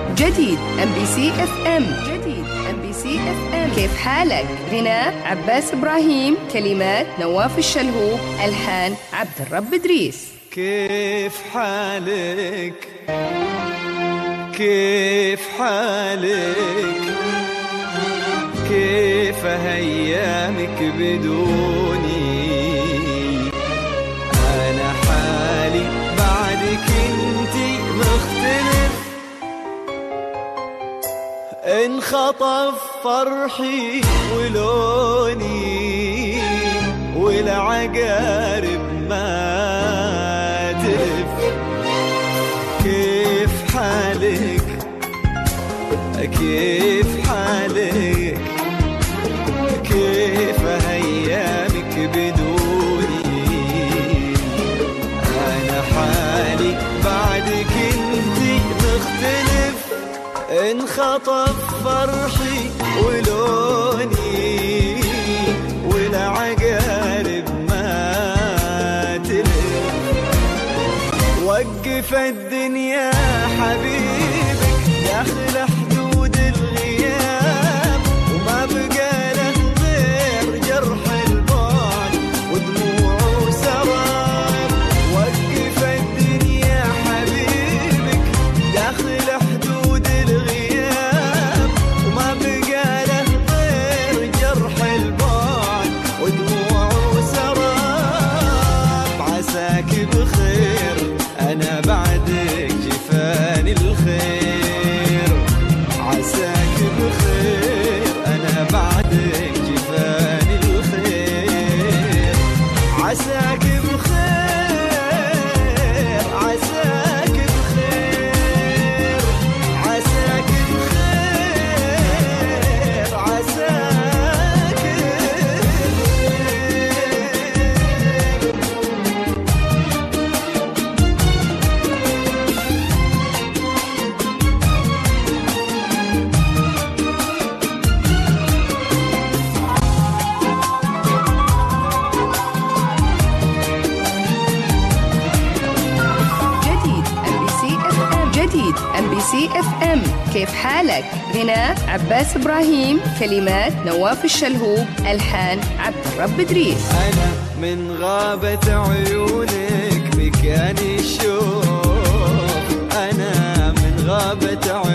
جديد MBC FM. جديد MBC FM. كيف حالك؟ غناء عباس إبراهيم، كلمات نواف الشلهوب، ألحان عبد الرب إدريس. كيف حالك؟ كيف حالك؟ كيف أيامك بدوني؟ أنا حالي بعدك انتي مختلف، انخطف فرحي ولوني والعقارب ما تلف. كيف حالك؟ كيف حالك؟ كيف أيامك بدوني؟ أنا حالي بعدك انتي مختلف، انخطف فرحي ولوني والعقارب ما تلف. وقف الدنيا حبيبك داخل حدود الغياب، وما بقى له غير جرح البعد ودموع وسراب. وقف الدنيا حبيبك داخل حدود الغياب، وما بقى له غير جرح البعد ودموع وسراب. عساك بخير أنا بعدك جفاني الخير، عساك بخير أنا بعدك جفاني الخير. عساك بخير، عساك بخير، عساك بخير، عساك جديد MBC FM. كيف حالك؟ غناء عباس إبراهيم، كلمات نواف الشلهوب، ألحان عبد الرب إدريس. أنا من غابة عيونك بكاني الشوق، أنا من غابة عيونك